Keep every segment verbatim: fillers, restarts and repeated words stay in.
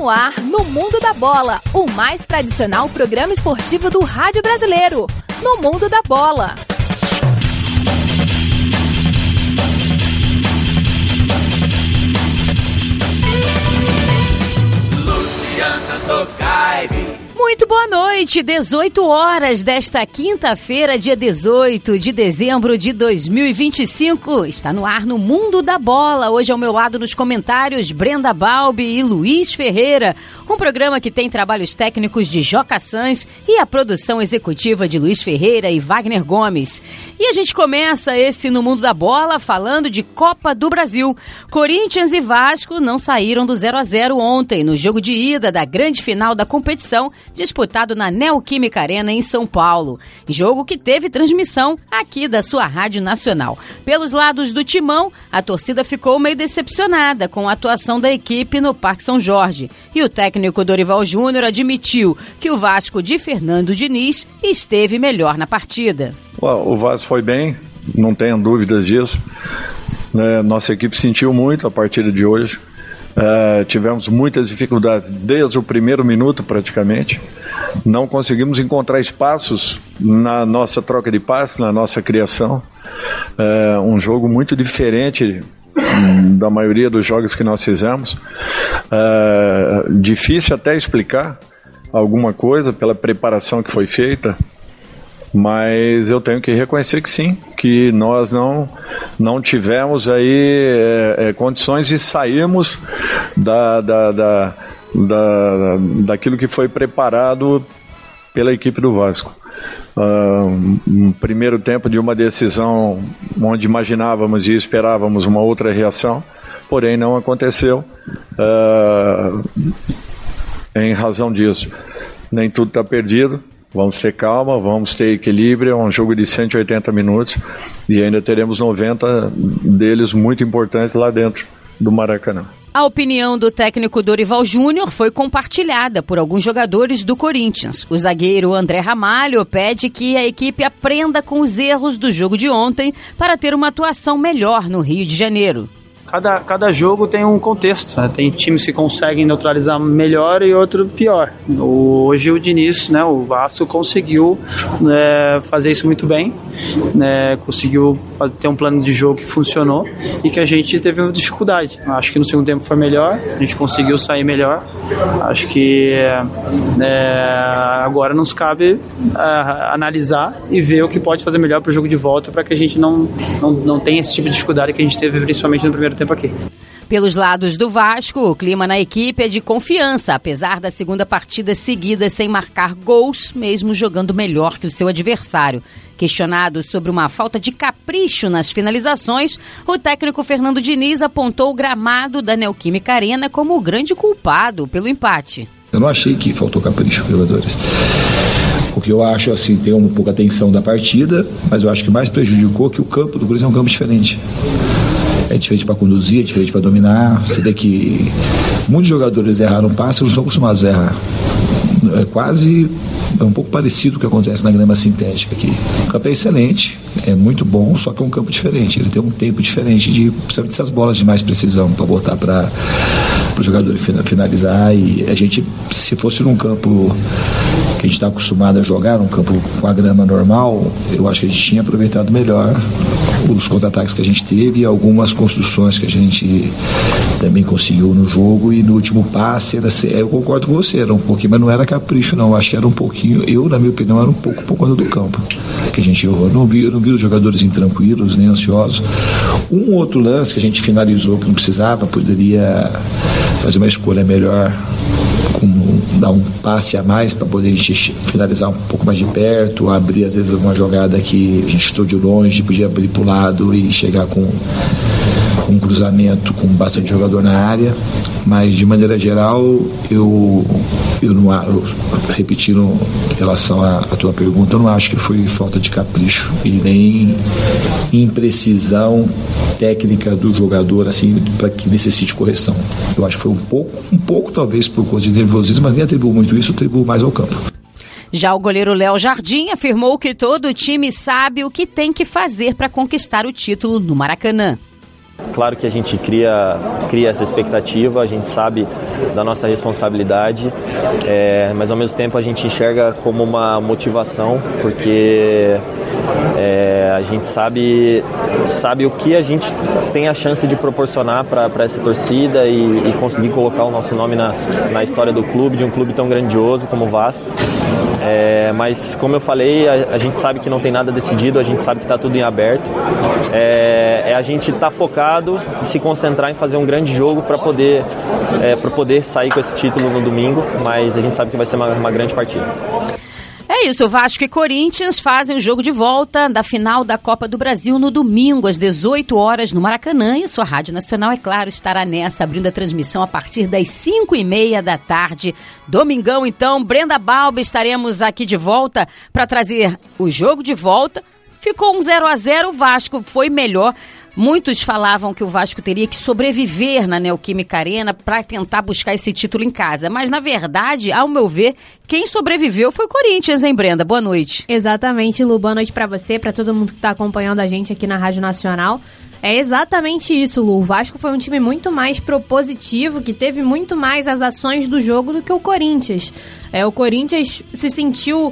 no ar, no Mundo da Bola, o mais tradicional programa esportivo do rádio brasileiro. No Mundo da Bola. Luciana Zocaib. Muito boa noite, dezoito horas desta quinta-feira, dia dezoito de dezembro de dois mil e vinte e cinco. Está no ar no Mundo da Bola. Hoje ao meu lado nos comentários, Brenda Balbi e Luiz Ferreira. Um programa que tem trabalhos técnicos de Joca Sanz e a produção executiva de Luiz Ferreira e Wagner Gomes. E a gente começa esse No Mundo da Bola falando de Copa do Brasil. Corinthians e Vasco não saíram do zero a zero ontem, no jogo de ida da grande final da competição, disputado na Neoquímica Arena em São Paulo. Jogo que teve transmissão aqui da sua Rádio Nacional. Pelos lados do Timão, a torcida ficou meio decepcionada com a atuação da equipe no Parque São Jorge. E o técnico Dorival Júnior admitiu que o Vasco de Fernando Diniz esteve melhor na partida. O Vasco foi bem, não tenho dúvidas disso. É, nossa equipe sentiu muito a partida de hoje. Uh, tivemos muitas dificuldades desde o primeiro minuto praticamente. Não conseguimos encontrar espaços na nossa troca de passes, na nossa criação. Uh, um jogo muito diferente um, da maioria dos jogos que nós fizemos. Uh, difícil até explicar alguma coisa pela preparação que foi feita, mas eu tenho que reconhecer que sim, que nós não, não tivemos aí é, é, condições de sairmos da, da, da, da, daquilo que foi preparado pela equipe do Vasco. Uh, um primeiro tempo de uma decisão onde imaginávamos e esperávamos uma outra reação, porém não aconteceu. Uh, em razão disso, nem tudo está perdido. Vamos ter calma, vamos ter equilíbrio, é um jogo de cento e oitenta minutos e ainda teremos noventa deles muito importantes lá dentro do Maracanã. A opinião do técnico Dorival Júnior foi compartilhada por alguns jogadores do Corinthians. O zagueiro André Ramalho pede que a equipe aprenda com os erros do jogo de ontem para ter uma atuação melhor no Rio de Janeiro. Cada, cada jogo tem um contexto, né? Tem times que conseguem neutralizar melhor e outro pior. O, hoje o Diniz, né, o Vasco, conseguiu né, fazer isso muito bem, né, conseguiu ter um plano de jogo que funcionou e que a gente teve uma dificuldade. Acho que no segundo tempo foi melhor, a gente conseguiu sair melhor. Acho que é, agora nos cabe é, analisar e ver o que pode fazer melhor para o jogo de volta para que a gente não, não, não tenha esse tipo de dificuldade que a gente teve principalmente no primeiro tempo aqui. Pelos lados do Vasco, o clima na equipe é de confiança, apesar da segunda partida seguida sem marcar gols, mesmo jogando melhor que o seu adversário. Questionado sobre uma falta de capricho nas finalizações, o técnico Fernando Diniz apontou o gramado da Neoquímica Arena como o grande culpado pelo empate. Eu não achei que faltou capricho, jogadores. O que eu acho, assim, tem um pouco a tensão da partida, mas eu acho que mais prejudicou que o campo do Corinthians é um campo diferente. É diferente para conduzir, é diferente para dominar. Você vê que muitos jogadores erraram passe, não são acostumados a errar. É quase, é um pouco parecido com o que acontece na grama sintética aqui. O campo é excelente, é muito bom, só que é um campo diferente. Ele tem um tempo diferente, de, principalmente essas bolas de mais precisão para botar para o jogador finalizar. E a gente, se fosse num campo que a gente está acostumado a jogar, um campo com a grama normal, eu acho que a gente tinha aproveitado melhor os contra-ataques que a gente teve e algumas construções que a gente também conseguiu no jogo. E no último passe, era, eu concordo com você, era um pouquinho, mas não era capricho não, acho que era um pouquinho, eu na minha opinião, era um pouco por conta do campo que a gente errou. Eu não vi, eu não vi os jogadores intranquilos, nem ansiosos. Um outro lance que a gente finalizou que não precisava, poderia fazer uma escolha melhor, com, dar um passe a mais para poder a gente finalizar um pouco mais de perto, abrir às vezes uma jogada que a gente estou de longe, podia abrir para o lado e chegar com, com um cruzamento com bastante jogador na área. Mas de maneira geral, eu, eu não eu, repetindo em relação à, à tua pergunta, eu não acho que foi falta de capricho e nem imprecisão técnica do jogador assim para que necessite correção. Eu acho que foi um pouco, um pouco talvez por conta de nervosismo, mas nem atribuo muito isso, atribuo mais ao campo. Já o goleiro Léo Jardim afirmou que todo o time sabe o que tem que fazer para conquistar o título no Maracanã. Claro que a gente cria, cria essa expectativa, a gente sabe da nossa responsabilidade, é, mas ao mesmo tempo a gente enxerga como uma motivação, porque é, a gente sabe, sabe o que a gente tem a chance de proporcionar para essa torcida e, e conseguir colocar o nosso nome na, na história do clube, de um clube tão grandioso como o Vasco. É, mas como eu falei, a, a gente sabe que não tem nada decidido, a gente sabe que está tudo em aberto. É, é a gente estar tá focado e se concentrar em fazer um grande jogo para poder, é, para poder sair com esse título no domingo, mas a gente sabe que vai ser uma, uma grande partida. É isso, o Vasco e Corinthians fazem o jogo de volta da final da Copa do Brasil no domingo, às dezoito horas, no Maracanã. E sua Rádio Nacional, é claro, estará nessa, abrindo a transmissão a partir das cinco e meia da tarde. Domingão, então, Brenda Balba, estaremos aqui de volta para trazer o jogo de volta. Ficou um zero a zero, o Vasco foi melhor. Muitos falavam que o Vasco teria que sobreviver na Neoquímica Arena para tentar buscar esse título em casa. Mas, na verdade, ao meu ver, quem sobreviveu foi o Corinthians, hein, Brenda? Boa noite. Exatamente, Lu. Boa noite para você, para todo mundo que está acompanhando a gente aqui na Rádio Nacional. É exatamente isso, Lu. O Vasco foi um time muito mais propositivo, que teve muito mais as ações do jogo do que o Corinthians. É, o Corinthians se sentiu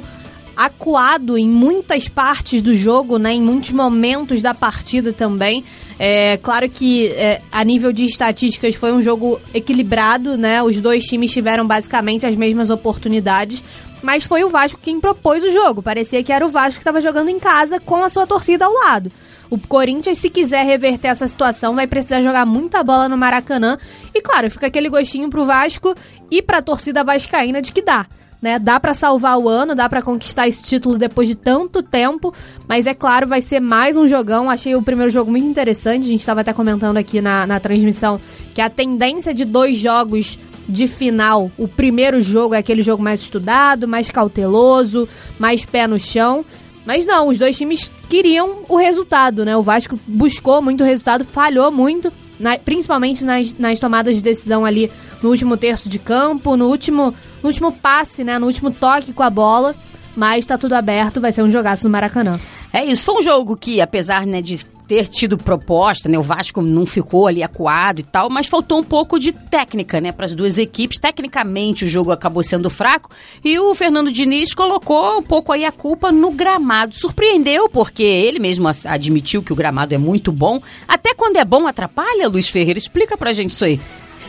acuado em muitas partes do jogo, né, em muitos momentos da partida também. É claro que é, a nível de estatísticas foi um jogo equilibrado, né, os dois times tiveram basicamente as mesmas oportunidades, mas foi o Vasco quem propôs o jogo. Parecia que era o Vasco que estava jogando em casa com a sua torcida ao lado. O Corinthians, se quiser reverter essa situação, vai precisar jogar muita bola no Maracanã. E claro, fica aquele gostinho pro Vasco e pra torcida vascaína de que dá. Né? Dá pra salvar o ano, dá pra conquistar esse título depois de tanto tempo, mas é claro, vai ser mais um jogão. Achei o primeiro jogo muito interessante, a gente estava até comentando aqui na, na transmissão que a tendência de dois jogos de final, o primeiro jogo é aquele jogo mais estudado, mais cauteloso, mais pé no chão, mas não, os dois times queriam o resultado, né? O Vasco buscou muito resultado, falhou muito, na, principalmente nas, nas tomadas de decisão ali no último terço de campo, no último, no último passe, né, no último toque com a bola, mas tá tudo aberto, vai ser um jogaço no Maracanã. É isso, foi um jogo que, apesar, né, de ter tido proposta, né, o Vasco não ficou ali acuado e tal, mas faltou um pouco de técnica, né, para as duas equipes. Tecnicamente o jogo acabou sendo fraco e o Fernando Diniz colocou um pouco aí a culpa no gramado. Surpreendeu, porque ele mesmo admitiu que o gramado é muito bom. Até quando é bom atrapalha, Luiz Ferreira? Explica pra gente isso aí.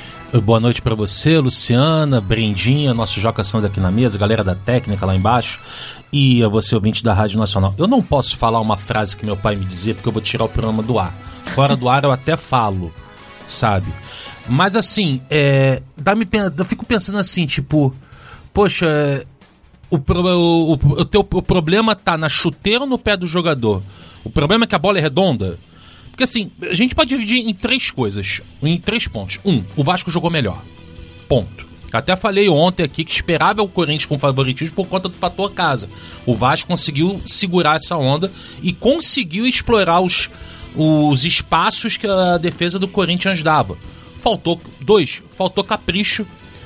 Boa noite para você, Luciana, Brendinha, nosso Joca Santos aqui na mesa, galera da técnica lá embaixo e a você, ouvinte da Rádio Nacional. Eu não posso falar uma frase que meu pai me dizia porque eu vou tirar o programa do ar. Fora do ar eu até falo, sabe? Mas assim, é, dá-me, eu fico pensando assim, tipo, poxa, o, o, o, teu, o problema tá na chuteira ou no pé do jogador? O problema é que a bola é redonda? Porque assim, a gente pode dividir em três coisas, em três pontos. Um, o Vasco jogou melhor. Ponto. Até falei ontem aqui que esperava o Corinthians com favoritismo por conta do fator casa. O Vasco conseguiu segurar essa onda e conseguiu explorar os, os espaços que a defesa do Corinthians dava. Faltou, dois, faltou capricho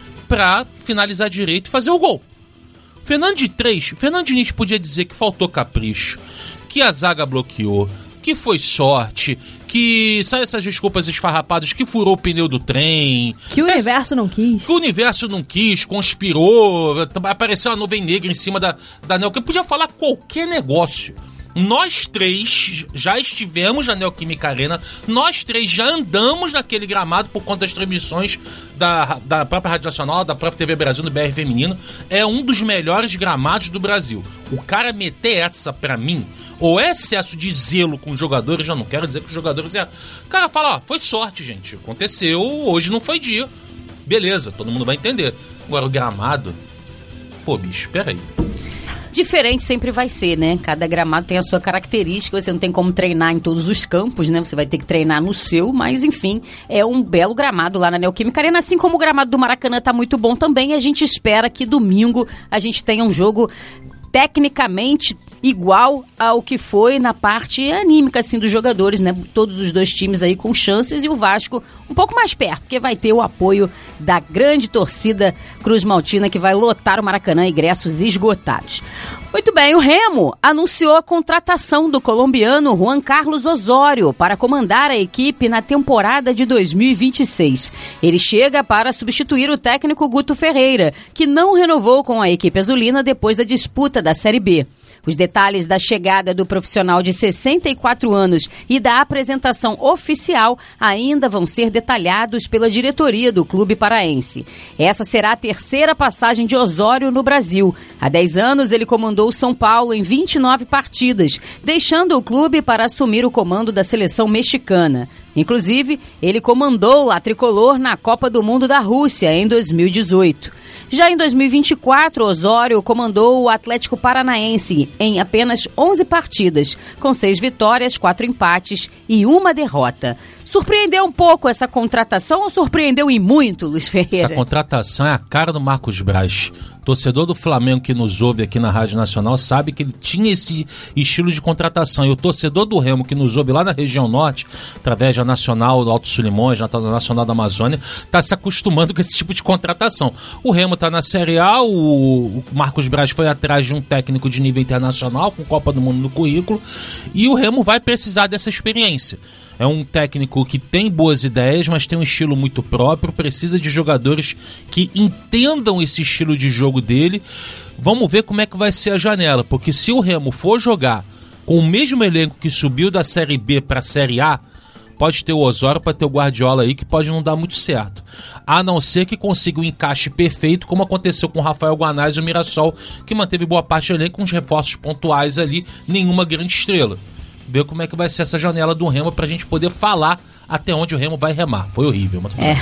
pra finalizar direito e fazer o gol. Fernando de três, Fernando Diniz podia dizer que faltou capricho, que a zaga bloqueou, que foi sorte, que sai essas desculpas esfarrapadas, que furou o pneu do trem. Que o universo não quis. Que o universo não quis, conspirou, apareceu uma nuvem negra em cima da, da Neoquímica. Podia falar qualquer negócio. Nós três já estivemos na Neoquímica Arena, nós três já andamos naquele gramado por conta das transmissões da, da própria Rádio Nacional, da própria T V Brasil, do B R Feminino. É um dos melhores gramados do Brasil. O cara meter essa pra mim, ou é excesso de zelo com os jogadores, já não quero dizer que os jogadores... É... O cara fala, ó, foi sorte, gente, aconteceu, hoje não foi dia. Beleza, todo mundo vai entender. Agora o gramado... Pô, bicho, peraí. Diferente sempre vai ser, né? Cada gramado tem a sua característica, você não tem como treinar em todos os campos, né? Você vai ter que treinar no seu, mas enfim, é um belo gramado lá na Neoquímica Arena, assim como o gramado do Maracanã tá muito bom também, e a gente espera que domingo a gente tenha um jogo tecnicamente igual ao que foi na parte anímica, assim, dos jogadores, né? Todos os dois times aí com chances e o Vasco um pouco mais perto, porque vai ter o apoio da grande torcida Cruz Maltina, que vai lotar o Maracanã, ingressos esgotados. Muito bem, o Remo anunciou a contratação do colombiano Juan Carlos Osório para comandar a equipe na temporada de dois mil e vinte e seis. Ele chega para substituir o técnico Guto Ferreira, que não renovou com a equipe azulina depois da disputa da Série B. Os detalhes da chegada do profissional de sessenta e quatro anos e da apresentação oficial ainda vão ser detalhados pela diretoria do clube paraense. Essa será a terceira passagem de Osório no Brasil. Há dez anos ele comandou o São Paulo em vinte e nove partidas, deixando o clube para assumir o comando da seleção mexicana. Inclusive, ele comandou a tricolor na Copa do Mundo da Rússia em dois mil e dezoito. Já em dois mil e vinte e quatro, Osório comandou o Atlético Paranaense em apenas onze partidas, com seis vitórias, quatro empates e uma derrota. Surpreendeu um pouco essa contratação ou surpreendeu e muito, Luiz Ferreira? Essa contratação é a cara do Marcos Braz. Torcedor do Flamengo que nos ouve aqui na Rádio Nacional sabe que ele tinha esse estilo de contratação. E o torcedor do Remo que nos ouve lá na região norte, através da Nacional do Alto Solimões, da Nacional da Amazônia, está se acostumando com esse tipo de contratação. O Remo está na Série A, o Marcos Braz foi atrás de um técnico de nível internacional, com Copa do Mundo no currículo, e o Remo vai precisar dessa experiência. É um técnico que tem boas ideias, mas tem um estilo muito próprio, precisa de jogadores que entendam esse estilo de jogo dele. Vamos ver como é que vai ser a janela, porque se o Remo for jogar com o mesmo elenco que subiu da Série B para a Série A, pode ter o Osório, pode ter o Guardiola aí, que pode não dar muito certo. A não ser que consiga um encaixe perfeito, como aconteceu com o Rafael Guanais e o Mirassol, que manteve boa parte do elenco com os reforços pontuais ali, nenhuma grande estrela. Ver como é que vai ser essa janela do Remo pra gente poder falar até onde o Remo vai remar. Foi horrível. Mas... É,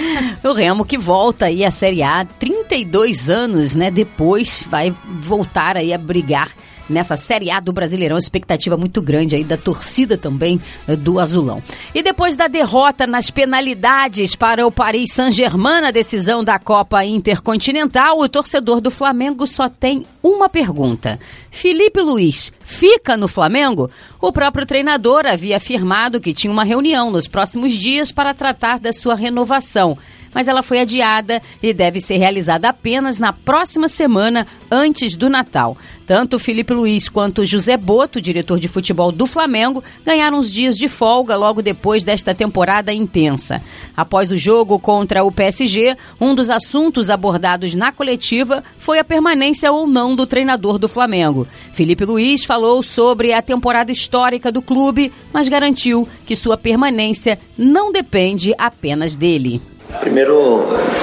o Remo que volta aí à Série A, trinta e dois anos, né, depois vai voltar aí a brigar nessa Série A do Brasileirão, expectativa muito grande aí da torcida também do Azulão. E depois da derrota nas penalidades para o Paris Saint-Germain na decisão da Copa Intercontinental, o torcedor do Flamengo só tem uma pergunta. Felipe Luiz fica no Flamengo? O próprio treinador havia afirmado que tinha uma reunião nos próximos dias para tratar da sua renovação, mas ela foi adiada e deve ser realizada apenas na próxima semana, antes do Natal. Tanto Felipe Luiz quanto José Boto, diretor de futebol do Flamengo, ganharam uns dias de folga logo depois desta temporada intensa. Após o jogo contra o P S G, um dos assuntos abordados na coletiva foi a permanência ou não do treinador do Flamengo. Felipe Luiz falou sobre a temporada histórica do clube, mas garantiu que sua permanência não depende apenas dele. Primeiro,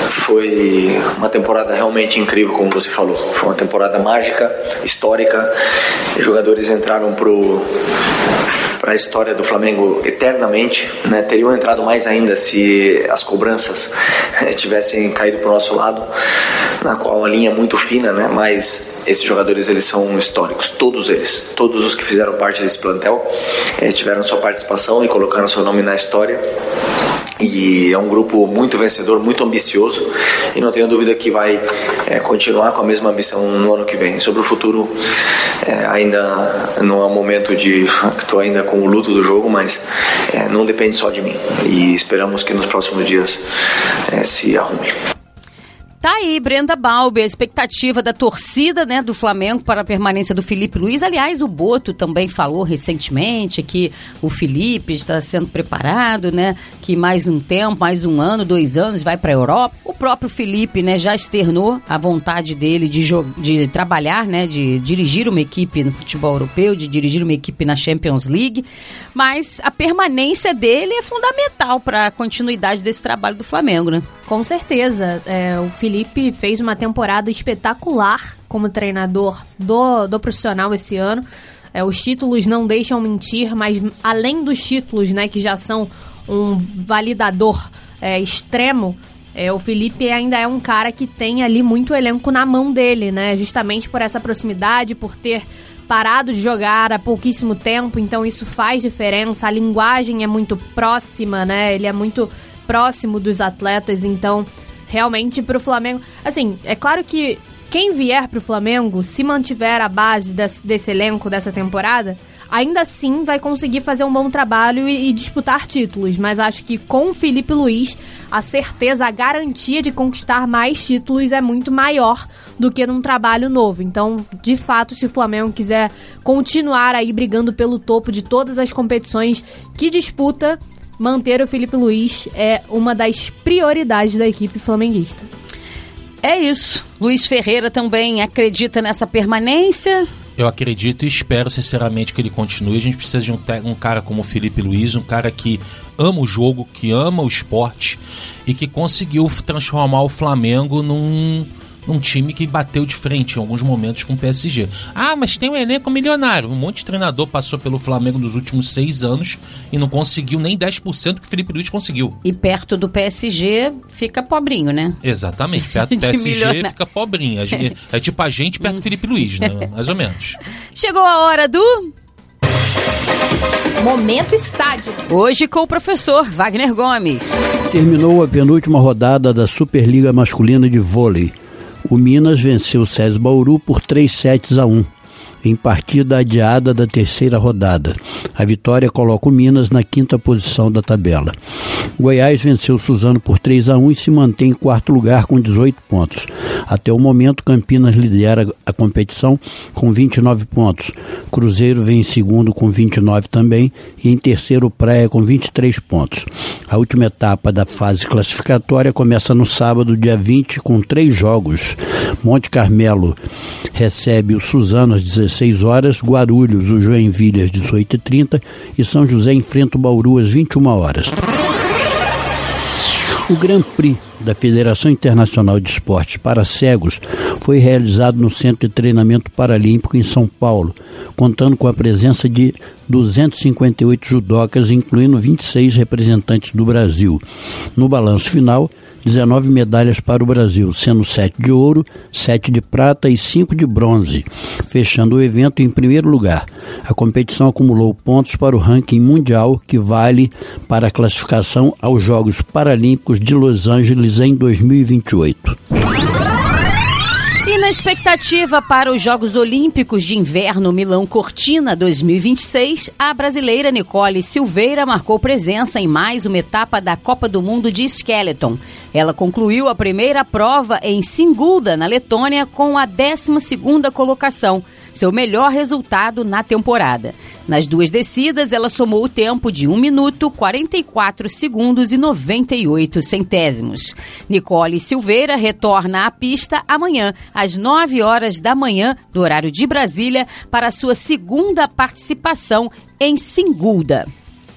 foi uma temporada realmente incrível, como você falou. Foi uma temporada mágica, histórica. Os jogadores entraram pro para a história do Flamengo eternamente, né? Teriam entrado mais ainda se as cobranças tivessem caído para o nosso lado, na qual a linha é muito fina, né? Mas esses jogadores, eles são históricos, todos eles, todos os que fizeram parte desse plantel eh, tiveram sua participação e colocaram seu nome na história. E é um grupo muito vencedor, muito ambicioso, e não tenho dúvida que vai é, continuar com a mesma ambição no ano que vem. Sobre o futuro, é, ainda não é um momento de... Estou ainda com o luto do jogo, mas é, não depende só de mim, e esperamos que nos próximos dias é, se arrume. Tá aí, Brenda Balbi, a expectativa da torcida, né, do Flamengo para a permanência do Felipe Luiz. Aliás, o Boto também falou recentemente que o Felipe está sendo preparado, né, que mais um tempo, mais um ano, dois anos, vai para a Europa. O próprio Felipe, né, já externou a vontade dele de, de trabalhar, né, de dirigir uma equipe no futebol europeu, de dirigir uma equipe na Champions League, mas a permanência dele é fundamental para a continuidade desse trabalho do Flamengo, né? Com certeza, é, o Felipe fez uma temporada espetacular como treinador do, do profissional esse ano. É, os títulos não deixam mentir, mas além dos títulos, né, que já são um validador é, extremo, é, o Felipe ainda é um cara que tem ali muito elenco na mão dele, né? Justamente por essa proximidade, por ter parado de jogar há pouquíssimo tempo, então isso faz diferença. A linguagem é muito próxima, né? Ele é muito próximo dos atletas, então realmente pro Flamengo, assim, é claro que quem vier pro Flamengo, se mantiver a base desse, desse elenco dessa temporada, ainda assim vai conseguir fazer um bom trabalho e, e disputar títulos. Mas acho que com o Felipe Luiz, a certeza, a garantia de conquistar mais títulos é muito maior do que num trabalho novo. Então, de fato, se o Flamengo quiser continuar aí brigando pelo topo de todas as competições que disputa, manter o Felipe Luiz é uma das prioridades da equipe flamenguista. É isso. Luiz Ferreira também acredita nessa permanência? Eu acredito e espero sinceramente que ele continue. A gente precisa de um, um cara como o Felipe Luiz, um cara que ama o jogo, que ama o esporte e que conseguiu transformar o Flamengo num, num time que bateu de frente em alguns momentos com o P S G. Ah, mas tem um elenco milionário. Um monte de treinador passou pelo Flamengo nos últimos seis anos e não conseguiu nem dez por cento que o Felipe Luiz conseguiu. E perto do P S G fica pobrinho, né? Exatamente, perto do P S G milionário. Fica pobrinho. É tipo a gente perto do Felipe Luiz, né? Mais ou menos. Chegou a hora do... Momento Estádio. Hoje com o professor Wagner Gomes. Terminou a penúltima rodada da Superliga Masculina de Vôlei. O Minas venceu o SESI Bauru por três sets a um, em partida adiada da terceira rodada. A vitória coloca o Minas na quinta posição da tabela. Goiás venceu o Suzano por três a um e se mantém em quarto lugar com dezoito pontos. Até o momento, Campinas lidera a competição com vinte e nove pontos. Cruzeiro vem em segundo com vinte e nove também e em terceiro Praia com vinte e três pontos. A última etapa da fase classificatória começa no sábado, dia vinte, com três jogos. Monte Carmelo recebe o Suzano às dezesseis horas, Guarulhos, o Joinville às dezoito e trinta e São José enfrenta o Bauru às vinte e uma horas. O Grand Prix da Federação Internacional de Esportes para Cegos foi realizado no Centro de Treinamento Paralímpico em São Paulo, contando com a presença de duzentos e cinquenta e oito judocas, incluindo vinte e seis representantes do Brasil. No balanço final, dezenove medalhas para o Brasil, sendo sete de ouro, sete de prata e cinco de bronze, fechando o evento em primeiro lugar. A competição acumulou pontos para o ranking mundial, que vale para a classificação aos Jogos Paralímpicos de Los Angeles em dois mil e vinte e oito. E na expectativa para os Jogos Olímpicos de Inverno Milão Cortina dois mil e vinte e seis, a brasileira Nicole Silveira marcou presença em mais uma etapa da Copa do Mundo de Skeleton. Ela concluiu a primeira prova em Sigulda, na Letônia, com a décima segunda colocação, seu melhor resultado na temporada. Nas duas descidas, ela somou o tempo de um minuto, quarenta e quatro segundos e noventa e oito centésimos. Nicole Silveira retorna à pista amanhã, às nove horas da manhã, do horário de Brasília, para a sua segunda participação em Sigulda.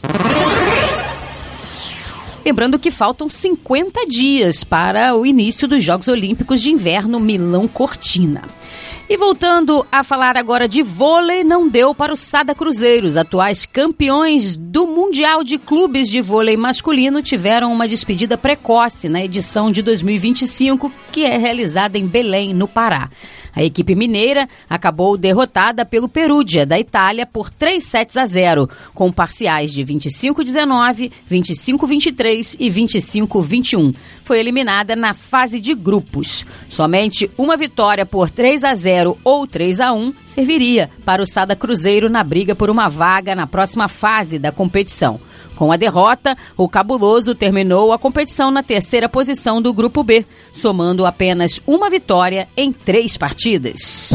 Lembrando que faltam cinquenta dias para o início dos Jogos Olímpicos de Inverno Milão Cortina. E voltando a falar agora de vôlei, não deu para o Sada Cruzeiro. Os atuais campeões do Mundial de Clubes de Vôlei Masculino tiveram uma despedida precoce na edição de dois mil e vinte e cinco, que é realizada em Belém, no Pará. A equipe mineira acabou derrotada pelo Perugia, da Itália, por três sets a zero, com parciais de vinte e cinco a dezenove, vinte e cinco a vinte e três e vinte e cinco a vinte e um. Foi eliminada na fase de grupos. Somente uma vitória por três a zero ou três a um serviria para o Sada Cruzeiro na briga por uma vaga na próxima fase da competição. Com a derrota, o Cabuloso terminou a competição na terceira posição do Grupo B, somando apenas uma vitória em três partidas.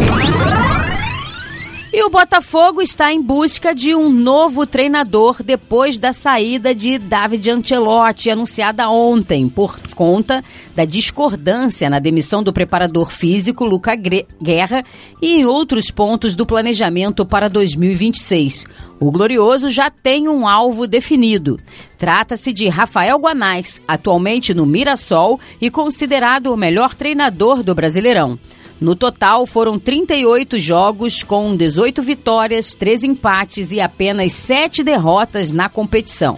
E o Botafogo está em busca de um novo treinador depois da saída de David Ancelotti, anunciada ontem, por conta da discordância na demissão do preparador físico Luca Guerra e em outros pontos do planejamento para dois mil e vinte e seis. O Glorioso já tem um alvo definido. Trata-se de Rafael Guanais, atualmente no Mirassol e considerado o melhor treinador do Brasileirão. No total, foram trinta e oito jogos com dezoito vitórias, três empates e apenas sete derrotas na competição.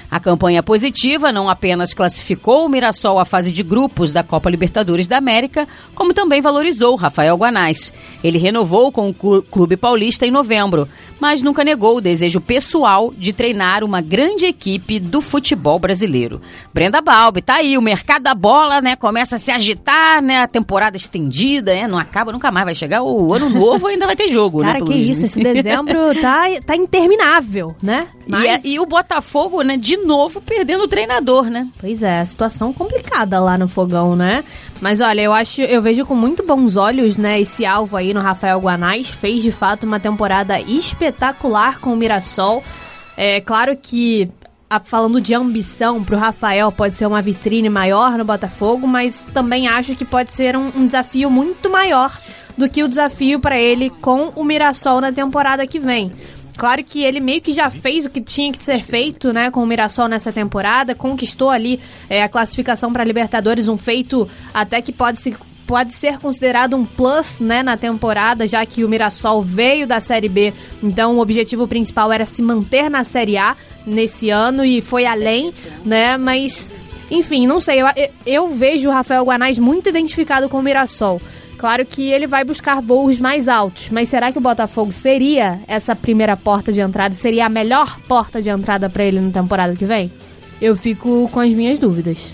A campanha positiva não apenas classificou o Mirassol à fase de grupos da Copa Libertadores da América, como também valorizou Rafael Guanais. Ele renovou com o Clube Paulista em novembro, mas nunca negou o desejo pessoal de treinar uma grande equipe do futebol brasileiro. Brenda Balbi, tá aí, o mercado da bola, né, começa a se agitar, né, a temporada estendida, né, não acaba, nunca mais vai chegar o ano novo, ainda vai ter jogo, Cara, né? que isso, esse dezembro tá, tá interminável, né? Mas... E, e o Botafogo, né, de novo perdendo o treinador, né? Pois é, situação complicada lá no Fogão, né? Mas olha, eu acho, eu vejo com muito bons olhos, né, esse alvo aí no Rafael Guanais, fez de fato uma temporada espetacular com o Mirassol. É claro que, a, falando de ambição, pro Rafael pode ser uma vitrine maior no Botafogo, mas também acho que pode ser um, um desafio muito maior do que o desafio para ele com o Mirassol na temporada que vem. Claro que ele meio que já fez o que tinha que ser feito, né, com o Mirassol nessa temporada, conquistou ali é, a classificação para a Libertadores, um feito até que pode se pode ser considerado um plus, né, na temporada, já que o Mirassol veio da Série B, então o objetivo principal era se manter na Série A nesse ano e foi além, né, mas, enfim, não sei, eu, eu vejo o Rafael Guanais muito identificado com o Mirassol. Claro que ele vai buscar voos mais altos, mas será que o Botafogo seria essa primeira porta de entrada, seria a melhor porta de entrada para ele na temporada que vem? Eu fico com as minhas dúvidas.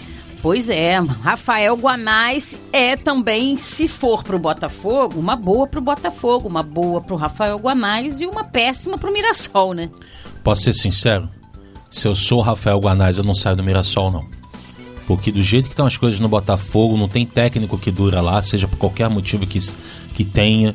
Pois é, Rafael Guanais é também, se for pro Botafogo, uma boa pro Botafogo, uma boa pro Rafael Guanais e uma péssima pro Mirassol, né? Posso ser sincero? Se eu sou Rafael Guanais, eu não saio do Mirassol, não. Porque do jeito que estão as coisas no Botafogo, não tem técnico que dura lá, seja por qualquer motivo que, que tenha.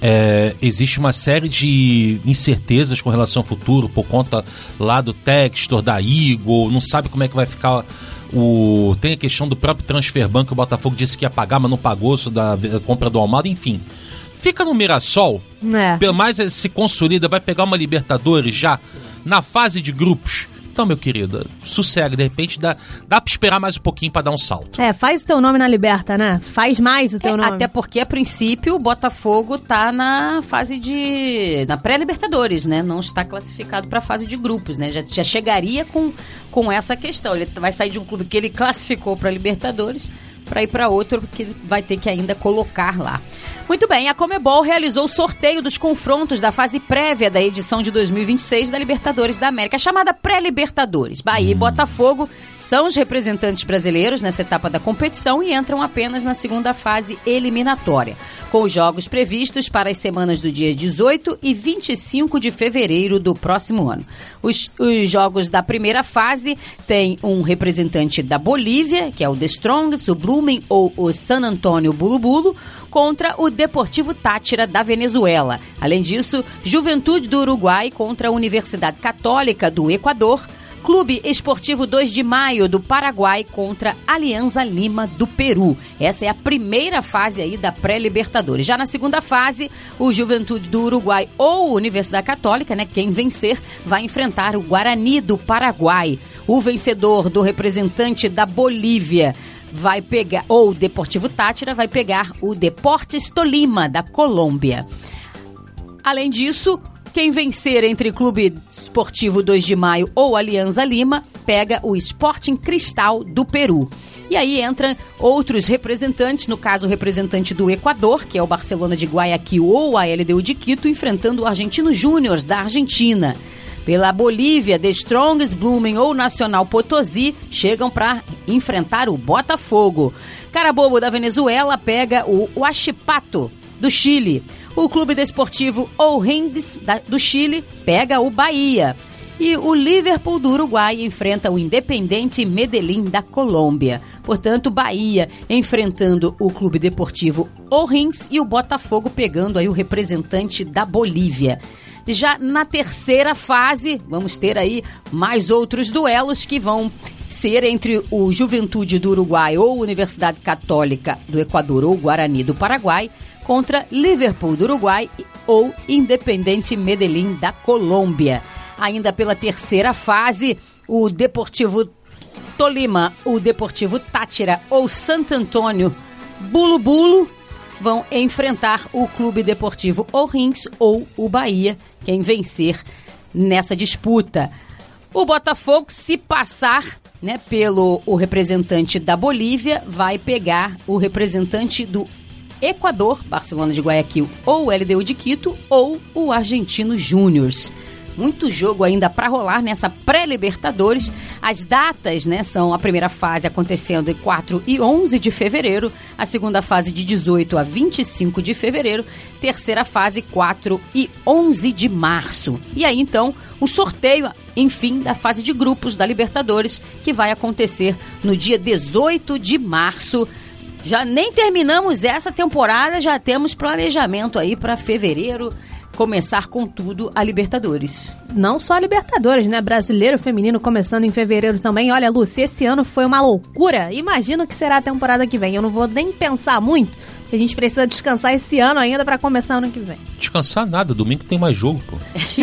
É, existe uma série de incertezas com relação ao futuro, por conta lá do Textor, da Igor, não sabe como é que vai ficar o... Tem a questão do próprio transfer ban, que o Botafogo disse que ia pagar, mas não pagou, isso da compra do Almada, enfim. Fica no Mirassol, é. Pelo mais se consolida, vai pegar uma Libertadores já na fase de grupos. Então, meu querido, sossega, de repente dá, dá pra esperar mais um pouquinho pra dar um salto. É, faz o teu nome na Liberta, né? Faz mais o teu é, nome. Até porque, a princípio, o Botafogo tá na fase de... na pré-Libertadores, né? Não está classificado pra fase de grupos, né? Já, já chegaria com, com essa questão. Ele vai sair de um clube que ele classificou pra Libertadores para ir para outro que vai ter que ainda colocar lá. Muito bem, a Conmebol realizou o sorteio dos confrontos da fase prévia da edição de dois mil e vinte e seis da Libertadores da América, chamada pré-Libertadores. Bahia e Botafogo são os representantes brasileiros nessa etapa da competição e entram apenas na segunda fase eliminatória, com os jogos previstos para as semanas do dia dezoito e vinte e cinco de fevereiro do próximo ano. Os, os jogos da primeira fase têm um representante da Bolívia, que é o The Strongest, o Blooming ou o San Antonio Bulu Bulu, contra o Deportivo Táchira da Venezuela. Além disso, Juventude do Uruguai contra a Universidade Católica do Equador, Clube Esportivo dois de Maio do Paraguai contra Alianza Lima do Peru. Essa é a primeira fase aí da pré-Libertadores. Já na segunda fase, o Juventude do Uruguai ou Universidade Católica, né, quem vencer, vai enfrentar o Guarani do Paraguai. O vencedor do representante da Bolívia vai pegar, ou o Deportivo Táchira vai pegar o Deportes Tolima da Colômbia. Além disso, quem vencer entre Clube Esportivo dois de Maio ou Alianza Lima pega o Sporting Cristal do Peru. E aí entram outros representantes, no caso o representante do Equador, que é o Barcelona de Guayaquil ou a L D U de Quito, enfrentando o Argentino Júnior da Argentina. Pela Bolívia, The Strongest, Blooming ou Nacional Potosí chegam para enfrentar o Botafogo. Carabobo da Venezuela pega o Huachipato do Chile. O Clube Desportivo O'Higgins do Chile pega o Bahia. E o Liverpool do Uruguai enfrenta o Independiente Medellín da Colômbia. Portanto, Bahia enfrentando o Clube Desportivo O'Higgins e o Botafogo pegando aí o representante da Bolívia. Já na terceira fase, vamos ter aí mais outros duelos que vão ser entre o Juventude do Uruguai ou Universidade Católica do Equador ou Guarani do Paraguai contra Liverpool do Uruguai ou Independiente Medellín da Colômbia. Ainda pela terceira fase, o Deportivo Tolima, o Deportivo Táchira ou Santo Antônio Bulu Bulu vão enfrentar o Clube Deportivo O'Higgins ou o Bahia, quem vencer nessa disputa. O Botafogo, se passar, né, pelo o representante da Bolívia, vai pegar o representante do Equador, Barcelona de Guayaquil, ou o L D U de Quito, ou o Argentino Júniors. Muito jogo ainda para rolar nessa pré-Libertadores. As datas, né, são a primeira fase acontecendo em quatro e onze de fevereiro, a segunda fase de dezoito a vinte e cinco de fevereiro, terceira fase quatro e onze de março. E aí, então, o sorteio, enfim, da fase de grupos da Libertadores, que vai acontecer no dia dezoito de março. Já nem terminamos essa temporada, já temos planejamento aí para fevereiro, começar com tudo a Libertadores. Não só a Libertadores, né? Brasileiro feminino começando em fevereiro também. Olha, Lúcia, esse ano foi uma loucura. Imagina o que será a temporada que vem. Eu não vou nem pensar muito, porque a gente precisa descansar esse ano ainda para começar ano que vem. Descansar nada, domingo tem mais jogo, pô.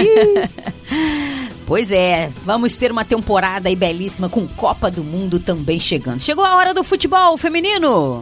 Pois é, vamos ter uma temporada aí belíssima com Copa do Mundo também chegando. Chegou a hora do futebol feminino.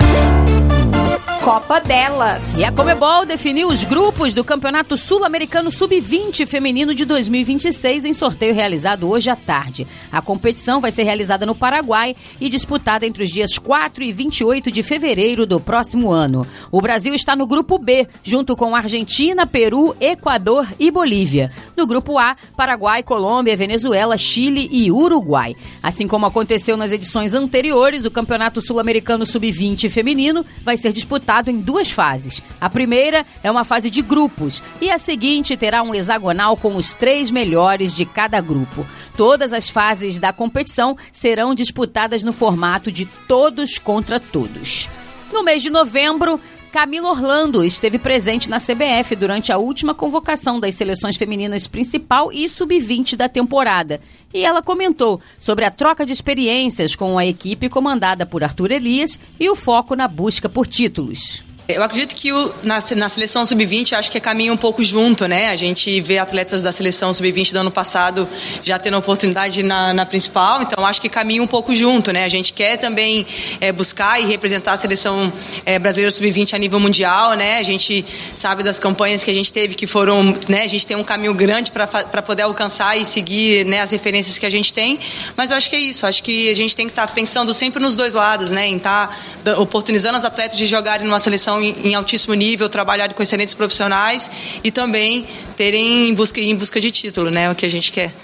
Copa delas. E a Conmebol definiu os grupos do Campeonato Sul-Americano sub vinte feminino de dois mil e vinte e seis em sorteio realizado hoje à tarde. A competição vai ser realizada no Paraguai e disputada entre os dias quatro e vinte e oito de fevereiro do próximo ano. O Brasil está no grupo B, junto com Argentina, Peru, Equador e Bolívia. No grupo A, Paraguai, Colômbia, Venezuela, Chile e Uruguai. Assim como aconteceu nas edições anteriores, o Campeonato Sul-Americano sub vinte feminino vai ser disputado em duas fases. A primeira é uma fase de grupos e a seguinte terá um hexagonal com os três melhores de cada grupo. Todas as fases da competição serão disputadas no formato de todos contra todos. No mês de novembro, Camila Orlando esteve presente na C B F durante a última convocação das seleções femininas principal e sub vinte da temporada. E ela comentou sobre a troca de experiências com a equipe comandada por Arthur Elias e o foco na busca por títulos. Eu acredito que o, na, na seleção sub vinte, acho que caminha um pouco junto, né? A gente vê atletas da seleção sub vinte do ano passado já tendo oportunidade na, na principal, então acho que caminha um pouco junto, né? A gente quer também é, buscar e representar a seleção é, brasileira sub vinte a nível mundial, né? A gente sabe das campanhas que a gente teve que foram, né? A gente tem um caminho grande para poder alcançar e seguir, né, as referências que a gente tem, mas eu acho que é isso, acho que a gente tem que estar tá pensando sempre nos dois lados, né? Em estar tá oportunizando as atletas de jogarem numa seleção em altíssimo nível, trabalharem com excelentes profissionais e também terem em busca, em busca de título, né? O que a gente quer.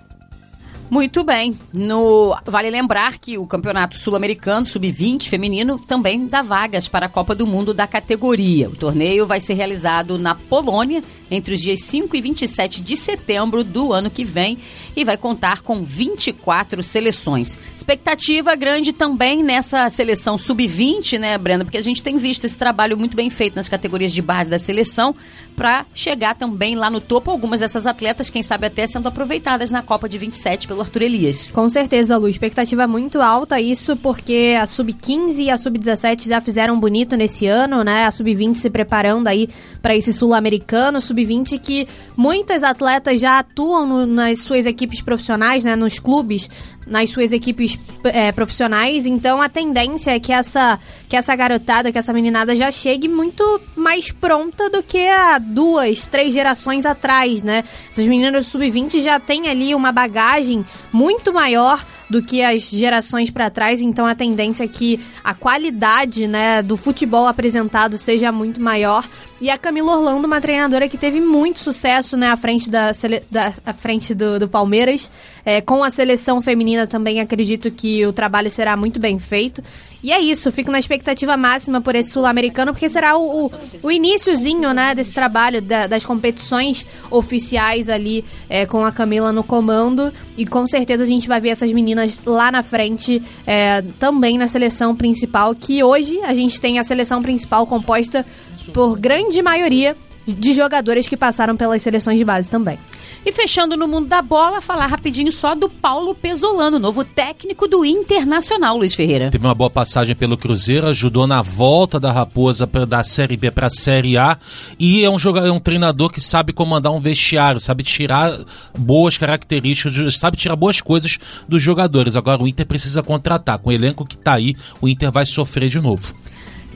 Muito bem. No, vale lembrar que o Campeonato Sul-Americano sub vinte feminino também dá vagas para a Copa do Mundo da categoria. O torneio vai ser realizado na Polônia entre os dias cinco e vinte e sete de setembro do ano que vem e vai contar com vinte e quatro seleções. Expectativa grande também nessa seleção sub vinte, né, Brenda? Porque a gente tem visto esse trabalho muito bem feito nas categorias de base da seleção para chegar também lá no topo. Algumas dessas atletas, quem sabe até sendo aproveitadas na Copa de vinte e sete pelo Arthur Elias. Com certeza, Lu. Expectativa muito alta, isso porque a sub quinze e a sub dezessete já fizeram bonito nesse ano, né? A sub vinte se preparando aí para esse sul-americano, sub vinte que muitas atletas já atuam no, nas suas equipes profissionais, né? Nos clubes, nas suas equipes é, profissionais, então a tendência é que essa, que essa garotada, que essa meninada já chegue muito mais pronta do que há duas, três gerações atrás, né? Essas meninas do sub vinte já têm ali uma bagagem muito maior do que as gerações para trás, então a tendência é que a qualidade, né, do futebol apresentado seja muito maior. E a Camila Orlando, uma treinadora que teve muito sucesso, né, à frente, da, da, à frente do, do Palmeiras, é, com a seleção feminina também acredito que o trabalho será muito bem feito. E é isso, fico na expectativa máxima por esse sul-americano, porque será o, o, o iniciozinho, né, desse trabalho, da, das competições oficiais ali, é, com a Camila no comando, e com certeza a gente vai ver essas meninas lá na frente, é, também na seleção principal, que hoje a gente tem a seleção principal composta por grande maioria de jogadores que passaram pelas seleções de base também. E fechando no mundo da bola, falar rapidinho só do Paulo Pesolano, novo técnico do Internacional, Luiz Ferreira. Teve uma boa passagem pelo Cruzeiro, ajudou na volta da Raposa pra, da Série B para a Série A e é um, jogador, é um treinador que sabe comandar um vestiário, sabe tirar boas características, sabe tirar boas coisas dos jogadores. Agora o Inter precisa contratar, com o elenco que tá aí, o Inter vai sofrer de novo.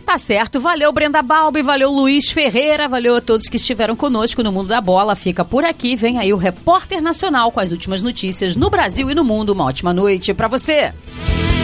Tá certo, valeu Brenda Balbi, valeu Luiz Ferreira, valeu a todos que estiveram conosco no Mundo da Bola. Fica por aqui, vem aí o Repórter Nacional com as últimas notícias no Brasil e no mundo. Uma ótima noite pra você.